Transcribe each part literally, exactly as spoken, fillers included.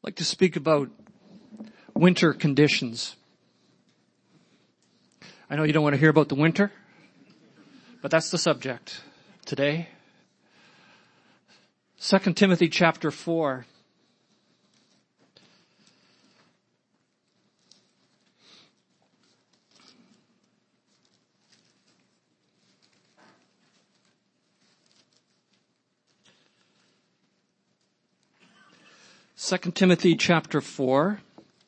I'd like to speak about winter conditions. I know you don't want to hear about the winter, but that's the subject today. Second Timothy chapter four. Second Timothy chapter four.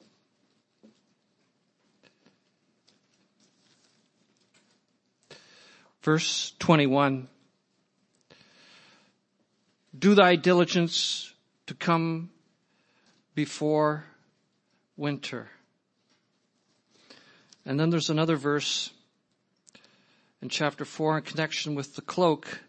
Verse twenty-one. Do thy diligence to come before winter. And then there's another verse in chapter four in connection with the cloak.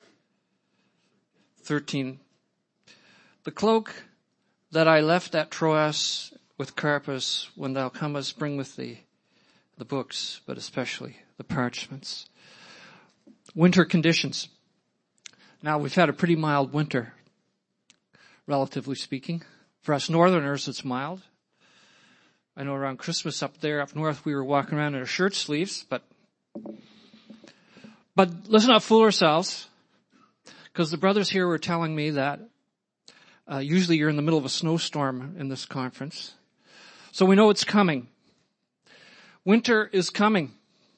thirteen. The cloak that I left at Troas with Carpus, when thou comest, bring with thee the books, but especially the parchments. Winter conditions. Now, we've had a pretty mild winter, relatively speaking. For us northerners, it's mild. I know around Christmas up there, up north, we were walking around in our shirt sleeves, but, but let's not fool ourselves, because the brothers here were telling me that uh, usually you're in the middle of a snowstorm in this conference. So we know it's coming. Winter is coming.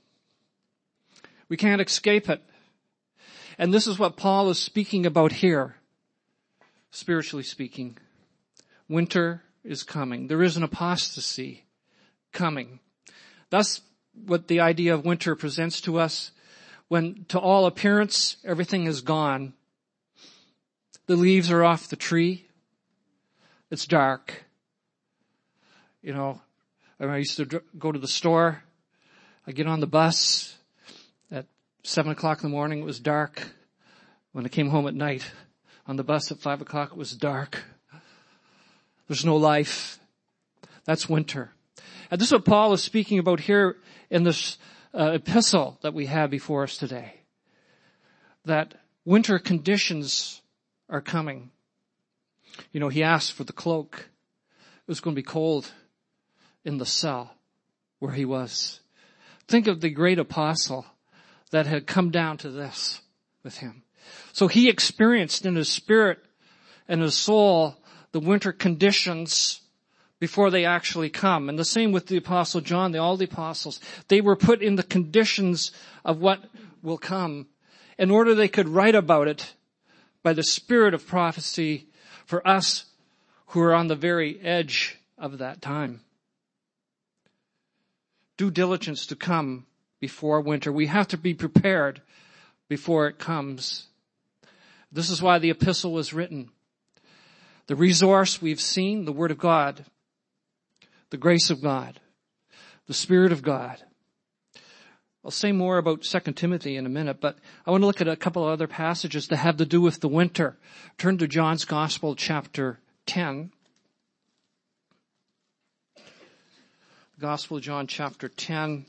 We can't escape it. And this is what Paul is speaking about here, spiritually speaking. Winter is coming. There is an apostasy coming. That's what the idea of winter presents to us. When, to all appearance, everything is gone. The leaves are off the tree. It's dark. You know, I used to go to the store. I get on the bus. At seven o'clock in the morning, it was dark. When I came home at night, on the bus at five o'clock, it was dark. There's no life. That's winter. And this is what Paul is speaking about here in this uh, epistle that we have before us today. That winter conditions are coming. You know, he asked for the cloak. It was going to be cold in the cell where he was. Think of the great apostle that had come down to this with him. So he experienced in his spirit and his soul the winter conditions before they actually come. And the same with the apostle John, the, all the apostles. They were put in the conditions of what will come in order they could write about it by the spirit of prophecy for us who are on the very edge of that time. Due diligence to come before winter. We have to be prepared before it comes. This is why the epistle was written. The resource we've seen, the Word of God, the grace of God, the Spirit of God. I'll say more about Second Timothy in a minute, but I want to look at a couple of other passages that have to do with the winter. Turn to John's Gospel, chapter ten. Gospel of John, chapter ten.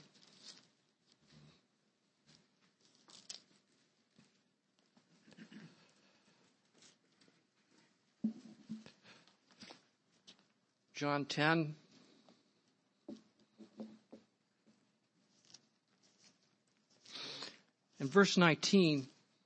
John ten. In verse nineteen,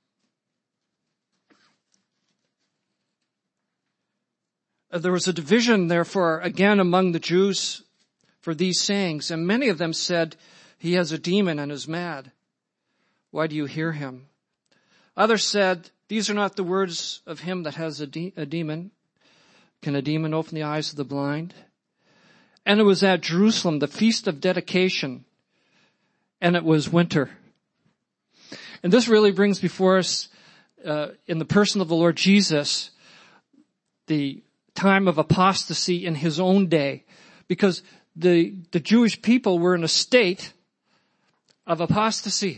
there was a division, therefore, again among the Jews for these sayings, and many of them said, he has a demon and is mad. Why do you hear him? Others said, these are not the words of him that has a, de- a demon. Can a demon open the eyes of the blind? And it was at Jerusalem, the feast of dedication, and it was winter. And this really brings before us, uh, in the person of the Lord Jesus, the time of apostasy in his own day. Because the, the Jewish people were in a state of apostasy.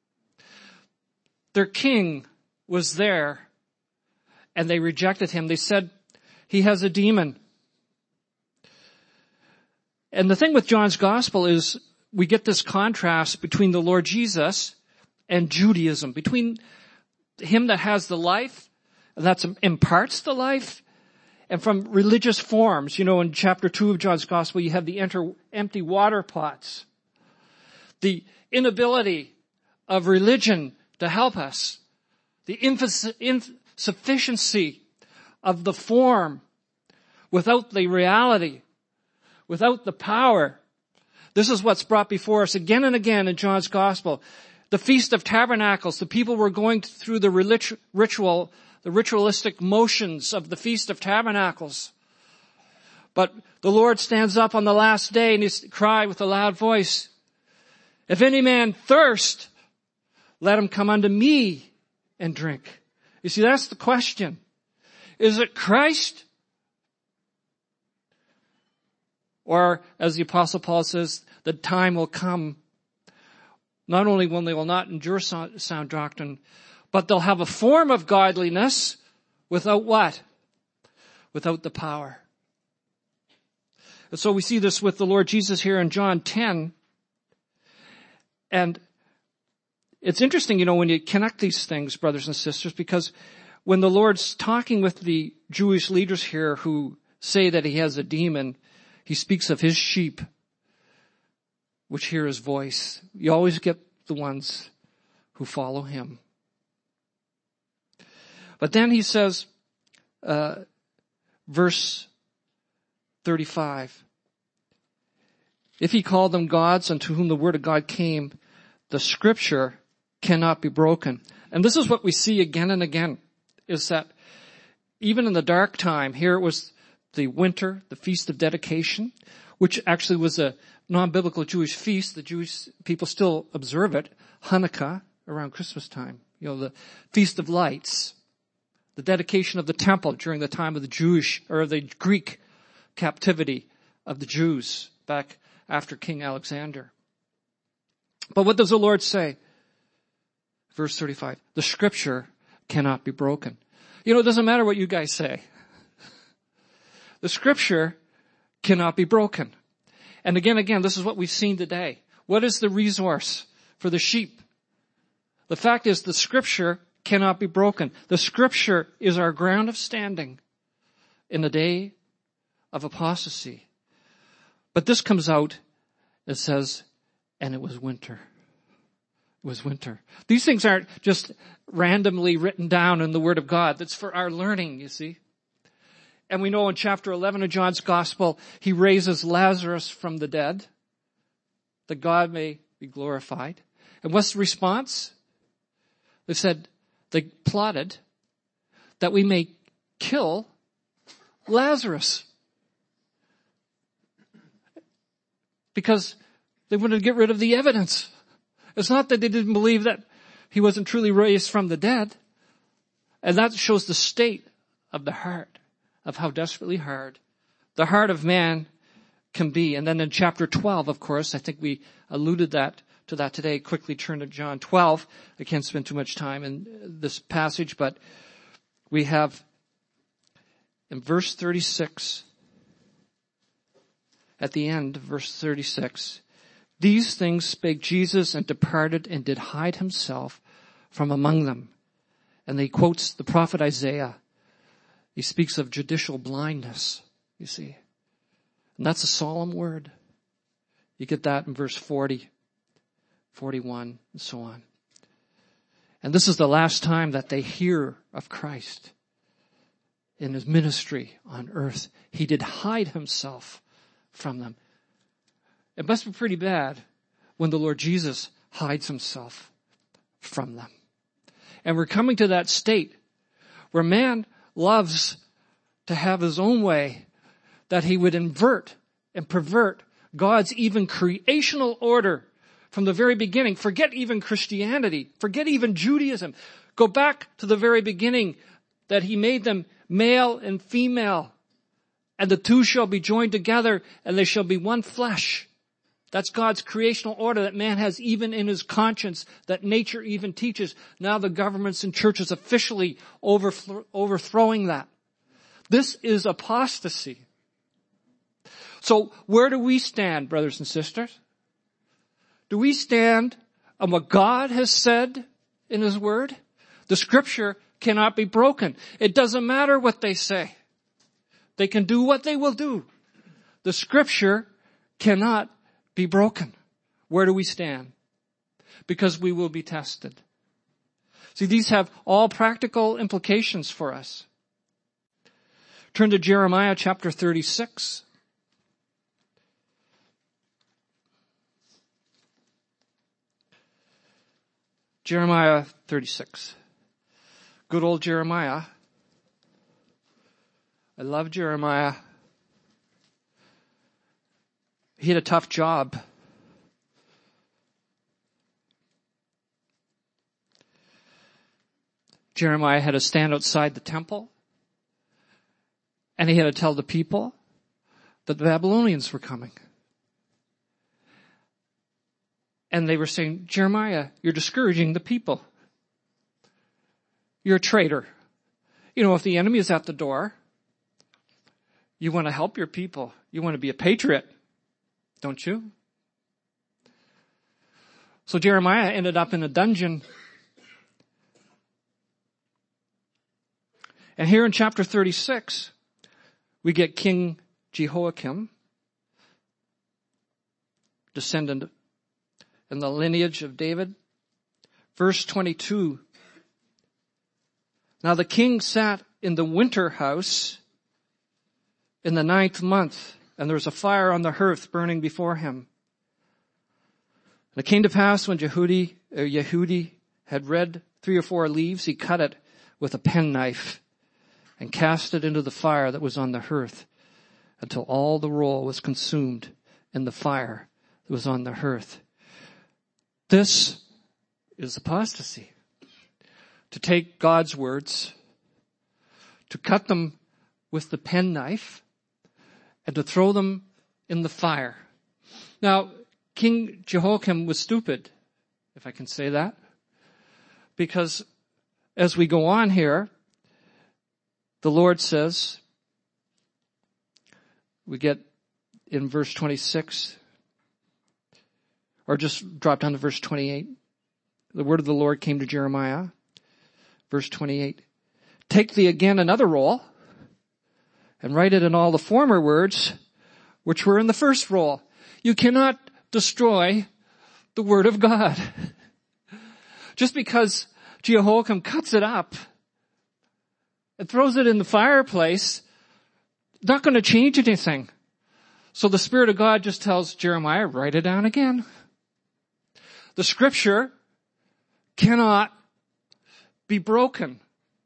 Their king was there, and they rejected him. They said, he has a demon. And the thing with John's gospel is we get this contrast between the Lord Jesus and Judaism, between him that has the life, and that imparts the life, and from religious forms. You know, in chapter two of John's Gospel, you have the enter, empty water pots. The inability of religion to help us. The insufficiency of the form without the reality, without the power. This is what's brought before us again and again in John's Gospel. The Feast of Tabernacles, the people were going through the ritual, the ritualistic motions of the Feast of Tabernacles. But the Lord stands up on the last day and he cried with a loud voice, "If any man thirst, let him come unto me and drink." You see, that's the question. Is it Christ? Or, as the Apostle Paul says, the time will come, not only when they will not endure sound doctrine, but they'll have a form of godliness without what? Without the power. And so we see this with the Lord Jesus here in John ten. And it's interesting, you know, when you connect these things, brothers and sisters, because when the Lord's talking with the Jewish leaders here who say that he has a demon, he speaks of his sheep, which hear his voice. You always get the ones who follow him. But then he says, uh, verse thirty-five, if he called them gods unto whom the word of God came, the scripture cannot be broken. And this is what we see again and again, is that even in the dark time, here it was the winter, the Feast of Dedication, which actually was a non-biblical Jewish feast. The Jewish people still observe it. Hanukkah, around Christmas time. You know, the Feast of Lights. The dedication of the temple during the time of the Jewish, or the Greek captivity of the Jews back after King Alexander. But what does the Lord say? Verse thirty-five, the scripture cannot be broken. You know, it doesn't matter what you guys say. The scripture cannot be broken. And again, again, this is what we've seen today. What is the resource for the sheep? The fact is the scripture cannot be broken. The scripture is our ground of standing in the day of apostasy. But this comes out, it says, and it was winter. It was winter. These things aren't just randomly written down in the Word of God. That's for our learning, you see. And we know in chapter eleven of John's Gospel, he raises Lazarus from the dead, that God may be glorified. And what's the response? They said, they plotted that we may kill Lazarus. Because they wanted to get rid of the evidence. It's not that they didn't believe that he wasn't truly raised from the dead. And that shows the state of the heart, of how desperately hard the heart of man can be. And then in chapter twelve, of course, I think we alluded that to that today. Quickly turn to John twelve. I can't spend too much time in this passage, but we have in verse thirty-six, at the end of verse thirty-six, these things spake Jesus and departed and did hide himself from among them. And he quotes the prophet Isaiah. He speaks of judicial blindness, you see. And that's a solemn word. You get that in verse forty, forty-one, and so on. And this is the last time that they hear of Christ in his ministry on earth. He did hide himself from them. It must be pretty bad when the Lord Jesus hides himself from them. And we're coming to that state where man loves to have his own way, that he would invert and pervert God's even creational order from the very beginning. Forget even Christianity. Forget even Judaism. Go back to the very beginning, that he made them male and female, and the two shall be joined together and they shall be one flesh. That's God's creational order that man has even in his conscience, that nature even teaches. Now the governments and churches officially overthrow, overthrowing that. This is apostasy. So where do we stand, brothers and sisters? Do we stand on what God has said in his word? The scripture cannot be broken. It doesn't matter what they say. They can do what they will do. The scripture cannot be broken. Where do we stand? Because we will be tested. See, these have all practical implications for us. Turn to Jeremiah chapter thirty-six. Jeremiah thirty-six. Good old Jeremiah. I love Jeremiah. He had a tough job. Jeremiah had to stand outside the temple, and he had to tell the people that the Babylonians were coming. And they were saying, Jeremiah, you're discouraging the people. You're a traitor. You know, if the enemy is at the door, you want to help your people. You want to be a patriot, don't you? So Jeremiah ended up in a dungeon. And here in chapter thirty-six, we get King Jehoiakim, descendant in the lineage of David. Verse twenty-two. Now the king sat in the winter house in the ninth month, and there was a fire on the hearth burning before him. And it came to pass when Jehudi, uh, Yehudi had read three or four leaves, he cut it with a penknife and cast it into the fire that was on the hearth until all the roll was consumed in the fire that was on the hearth. This is apostasy. To take God's words, to cut them with the penknife, and to throw them in the fire. Now, King Jehoiakim was stupid, if I can say that, because as we go on here, the Lord says, we get in verse twenty-six, or just drop down to verse twenty-eight. The word of the Lord came to Jeremiah, verse twenty-eight. Take thee again another roll, and write it in all the former words which were in the first roll. You cannot destroy the word of God. Just because Jehoiakim cuts it up and throws it in the fireplace, not going to change anything. So the Spirit of God just tells Jeremiah, write it down again. The scripture cannot be broken.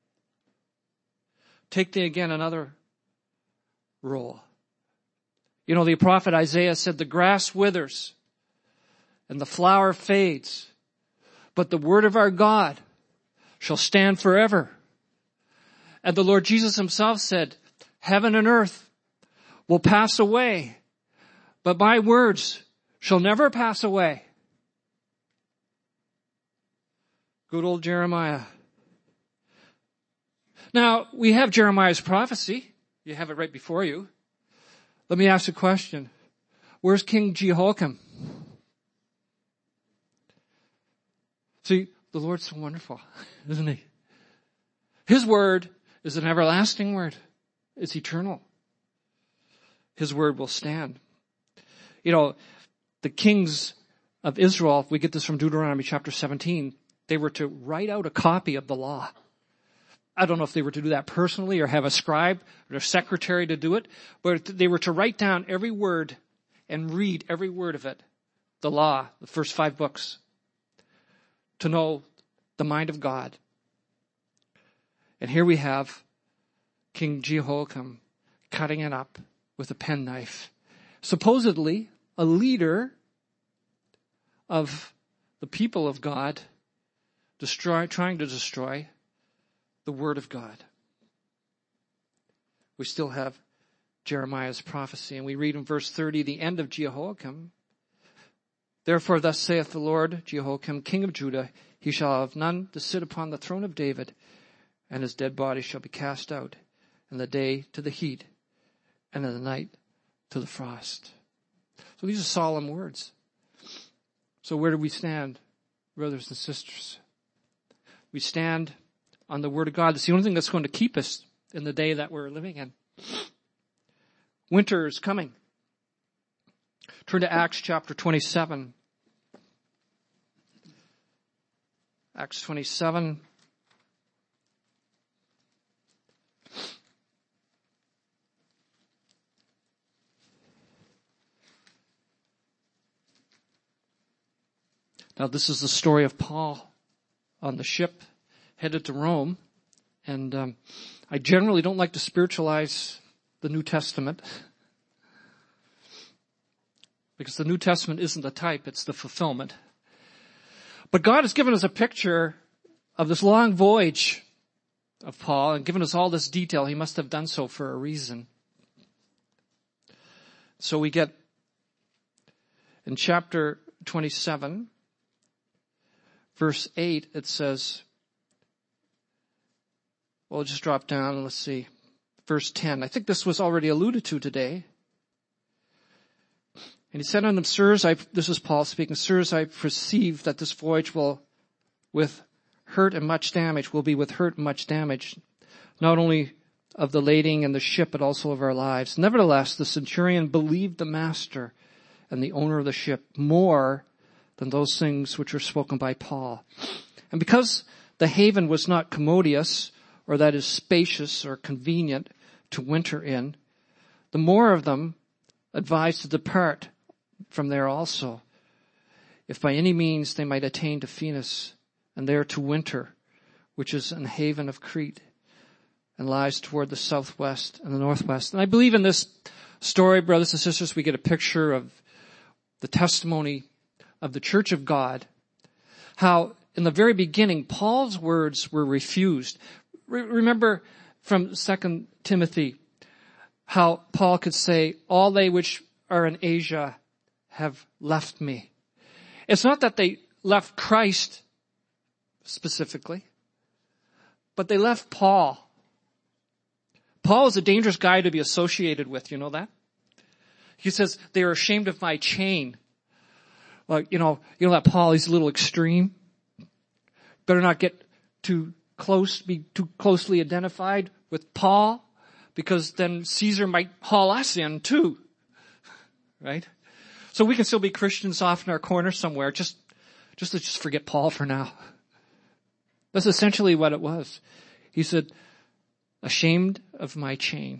Take thee again another roll. You know, the prophet Isaiah said, the grass withers and the flower fades, but the word of our God shall stand forever. And the Lord Jesus himself said, heaven and earth will pass away, but my words shall never pass away. Good old Jeremiah. Now, we have Jeremiah's prophecy. You have it right before you. Let me ask a question. Where's King Jehoiakim? See, the Lord's so wonderful, isn't he? His word is an everlasting word. It's eternal. His word will stand. You know, the kings of Israel, we get this from Deuteronomy chapter seventeen, they were to write out a copy of the law. I don't know if they were to do that personally or have a scribe or a secretary to do it, but they were to write down every word and read every word of it, the law, the first five books, to know the mind of God. And here we have King Jehoiakim cutting it up with a penknife. Supposedly a leader of the people of God, destroy, trying to destroy the word of God. We still have Jeremiah's prophecy, and we read in verse thirty, the end of Jehoiakim. Therefore thus saith the Lord, Jehoiakim, king of Judah, he shall have none to sit upon the throne of David, and his dead body shall be cast out in the day to the heat, and in the night to the frost. So these are solemn words. So where do we stand, brothers and sisters? We stand on the word of God. It's the only thing that's going to keep us in the day that we're living in. Winter is coming. Turn to Acts chapter twenty-seven. Acts twenty-seven. Now, this is the story of Paul on the ship headed to Rome. And um, I generally don't like to spiritualize the New Testament, because the New Testament isn't the type, it's the fulfillment. But God has given us a picture of this long voyage of Paul and given us all this detail. He must have done so for a reason. So we get in chapter twenty-seven, verse eight, it says, well, just drop down and let's see. Verse ten. I think this was already alluded to today. And he said unto them, Sirs, I, this is Paul speaking, Sirs, I perceive that this voyage will, with hurt and much damage, will be with hurt and much damage, not only of the lading and the ship, but also of our lives. Nevertheless, the centurion believed the master and the owner of the ship more than those things which were spoken by Paul. And because the haven was not commodious, or that is spacious or convenient to winter in, the more of them advised to depart from there also, if by any means they might attain to Phoenix, and there to winter, which is an haven of Crete, and lies toward the southwest and the northwest. And I believe in this story, brothers and sisters, we get a picture of the testimony of the Church of God, how in the very beginning, Paul's words were refused. Re- remember from Second Timothy, how Paul could say, all they which are in Asia have left me. It's not that they left Christ specifically, but they left Paul. Paul is a dangerous guy to be associated with, you know that? He says, they are ashamed of my chain. Like, you know, you know that Paul, he's a little extreme. Better not get too close, be too closely identified with Paul, because then Caesar might haul us in too. Right? So we can still be Christians off in our corner somewhere, just, just to just forget Paul for now. That's essentially what it was. He said, ashamed of my chain.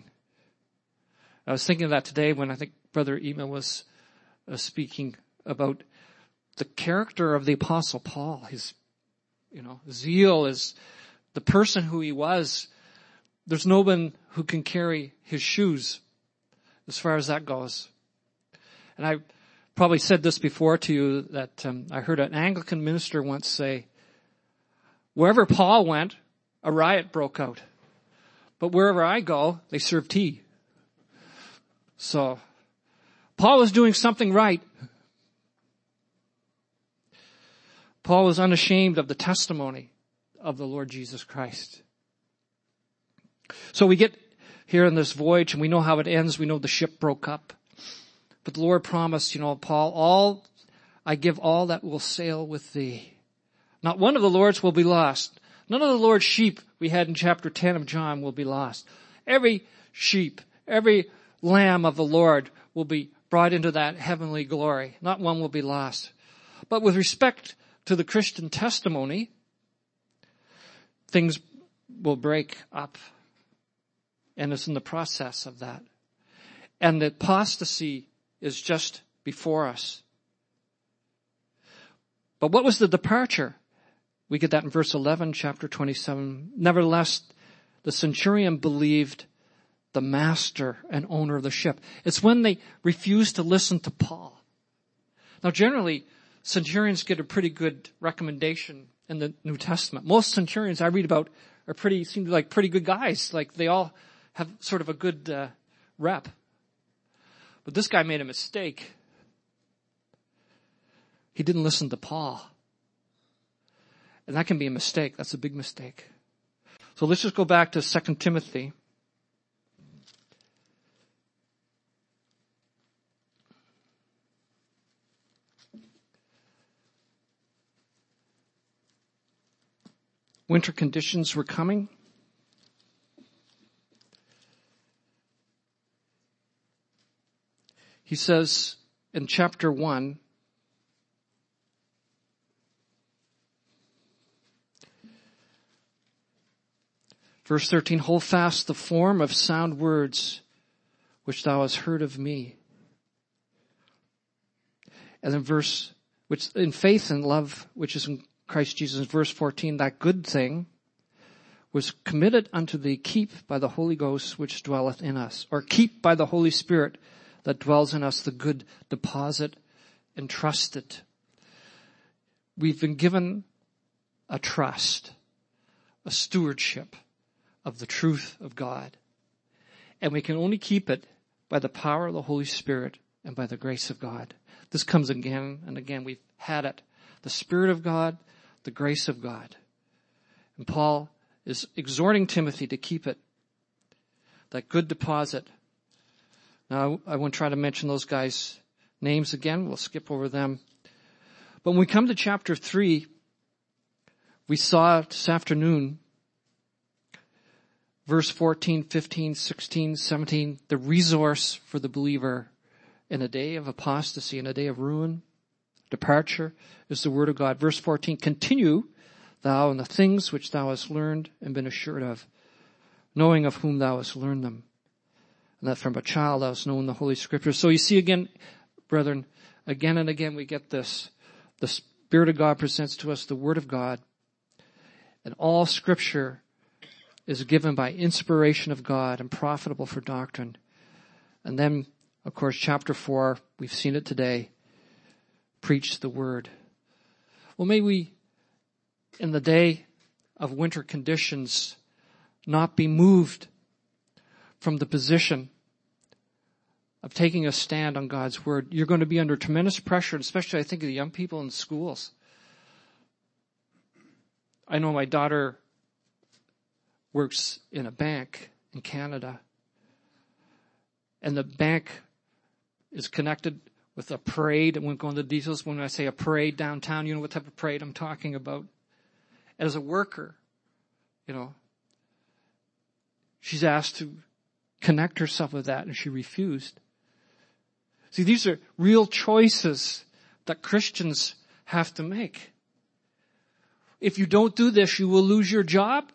I was thinking of that today when I think Brother Ema was uh, speaking about the character of the Apostle Paul. His, you know, zeal is the person who he was. There's no one who can carry his shoes as far as that goes. And I probably said this before to you, that um, I heard an Anglican minister once say, wherever Paul went, a riot broke out. But wherever I go, they serve tea. So Paul was doing something right. Paul was unashamed of the testimony of the Lord Jesus Christ. So we get here in this voyage, and we know how it ends. We know the ship broke up. But the Lord promised, you know, Paul, all, I give all that will sail with thee. Not one of the Lord's will be lost. None of the Lord's sheep we had in chapter ten of John will be lost. Every sheep, every lamb of the Lord will be brought into that heavenly glory. Not one will be lost. But with respect to the Christian testimony, things will break up. And it's in the process of that. And the apostasy is just before us. But what was the departure? We get that in verse eleven, chapter twenty-seven. Nevertheless, the centurion believed the master and owner of the ship. It's when they refused to listen to Paul. Now, generally, centurions get a pretty good recommendation in the New Testament. Most centurions I read about are pretty, seem like pretty good guys. Like they all have sort of a good uh, rep. But this guy made a mistake. He didn't listen to Paul. And that can be a mistake. That's a big mistake. So let's just go back to Second Timothy. Winter conditions were coming. He says in chapter one, verse thirteen, hold fast the form of sound words which thou hast heard of me. And then verse, which in faith and love, which is in Christ Jesus, verse fourteen, that good thing was committed unto thee, keep by the Holy Ghost which dwelleth in us, or keep by the Holy Spirit that dwells in us the good deposit entrusted. We've been given a trust, a stewardship of the truth of God. And we can only keep it by the power of the Holy Spirit and by the grace of God. This comes again and again. We've had it. The Spirit of God, the grace of God. And Paul is exhorting Timothy to keep it. That good deposit. Now, I won't try to mention those guys' names again. We'll skip over them. But when we come to chapter three, we saw this afternoon, verse fourteen, fifteen, sixteen, seventeen, the resource for the believer in a day of apostasy, in a day of ruin, departure, is the word of God. Verse fourteen, continue thou in the things which thou hast learned and been assured of, knowing of whom thou hast learned them, and that from a child thou hast known the Holy Scriptures. So you see again, brethren, again and again we get this. The Spirit of God presents to us the Word of God, and all Scripture is given by inspiration of God and profitable for doctrine. And then, of course, chapter four, we've seen it today, preach the Word. Well, may we, in the day of winter conditions, not be moved from the position of taking a stand on God's Word. You're going to be under tremendous pressure, especially I think of the young people in schools. I know my daughter works in a bank in Canada, and the bank is connected with a parade. I won't go into details. When I say a parade downtown, you know what type of parade I'm talking about. As a worker, you know, she's asked to connect herself with that, and she refused. See, these are real choices that Christians have to make. If you don't do this, you will lose your job.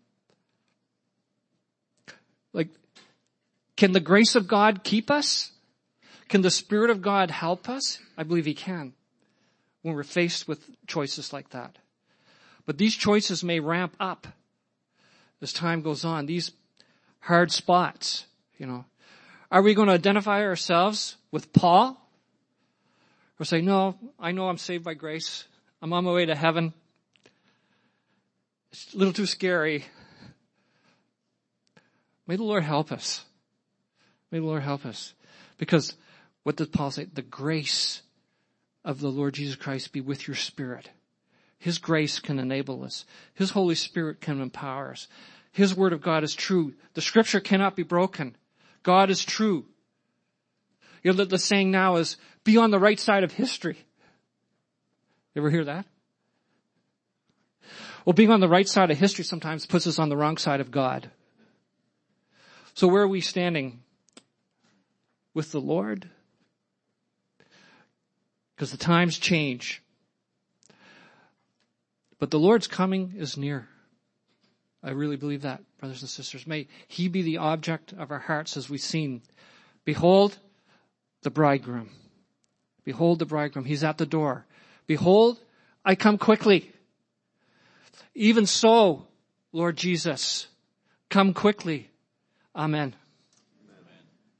Like, can the grace of God keep us? Can the Spirit of God help us? I believe He can when we're faced with choices like that. But these choices may ramp up as time goes on. These hard spots, you know. Are we going to identify ourselves with Paul? Or say, no, I know I'm saved by grace. I'm on my way to heaven. It's a little too scary. May the Lord help us. May the Lord help us. Because what does Paul say? The grace of the Lord Jesus Christ be with your spirit. His grace can enable us. His Holy Spirit can empower us. His Word of God is true. The Scripture cannot be broken. God is true. You know, the, the saying now is, be on the right side of history. You ever hear that? Well, being on the right side of history sometimes puts us on the wrong side of God. So where are we standing? With the Lord? Because the times change. But the Lord's coming is near. I really believe that, brothers and sisters. May He be the object of our hearts as we've seen. Behold the bridegroom. Behold the bridegroom. He's at the door. Behold, I come quickly. Even so, Lord Jesus, come quickly. Amen.